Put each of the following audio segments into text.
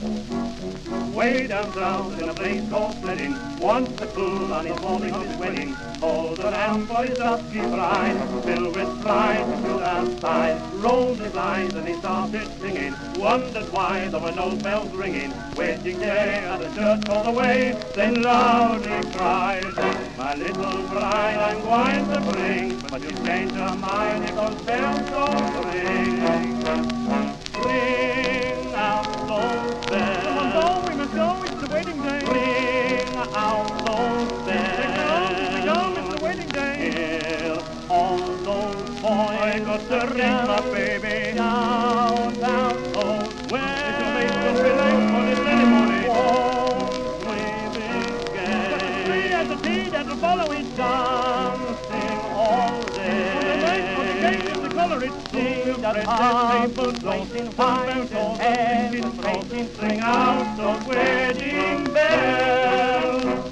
Way down south in a place called Sledding, once the fool on his morning of his wedding, hold the lamp for his dusky bride, filled with pride to stood outside, rolled his eyes and he started singing, wondered why there were no bells ringing, waiting there at the church all the way, then loudly cried, my little bride I'm going to bring, but you change your mind if those bells don't ring. Ring out those bells. We must go, it's the wedding day. Ring out those bells. We go, it's the wedding day. Hear all those boys. I got the ring, my baby. Down, down those wells. It'll make us be late for the ceremony. Won't we begin? But the tree and the deed and the following Dancing all day. On the night for the cake and the color it's Sing that red harp, table placing close, fine bells, and placing string out those wedding bells.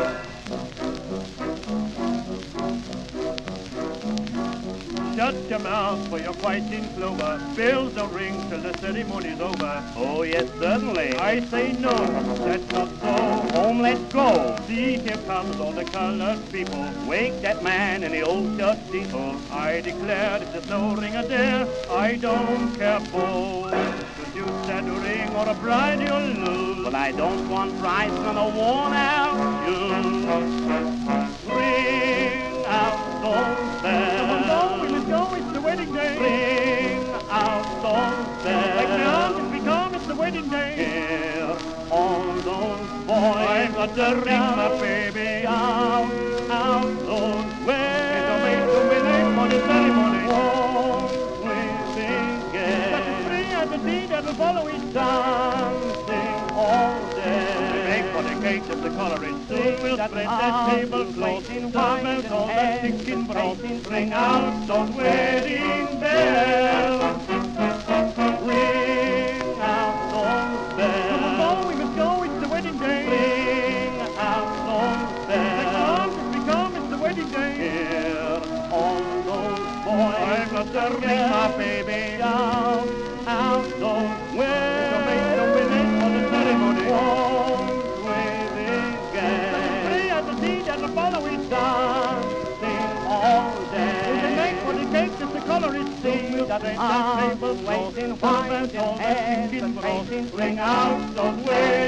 Shut your mouth for you're quite in clover. Bells don't ring till the ceremony's over. Oh yes, certainly. I say no, that's not so. Home, let's go. See, here comes all the colored people. Wake that man in the old church steeple. I declare if there's no ringer there, I don't care for. To use that ring or a bride you'll lose. But I don't want price on a worn out shoes. Ring out those bells. Come on, we must go, it's the wedding day. Ring out those bells. Like now, if we come, it's the wedding day. Hear all those boys. I've got the ring, my baby. Down out those wells. It'll make the late for the ceremony. Won't we begin? But the tree and the deed and the following Dancing all we day. make for the cake and the coloring. Soon Sing we'll that spread that arm, table close. placing The wine bells, all the and chicken broth. placing Ring out those wedding bells. Ring out those Come bells. on, we must go, it's the wedding day. Ring out those Like bells. now, if we come, it's the wedding day. Hear all those boys. I've got the ring, my baby. Down out those wells. It'll make no late for the ceremony. Won't we begin? Tree and the deed and the following Dancing all we day. make for the cake and the coloring. Soon we'll That spread that arm, table close. placing The wine bells, all and the chicken placing broth. string Ring out out those wedding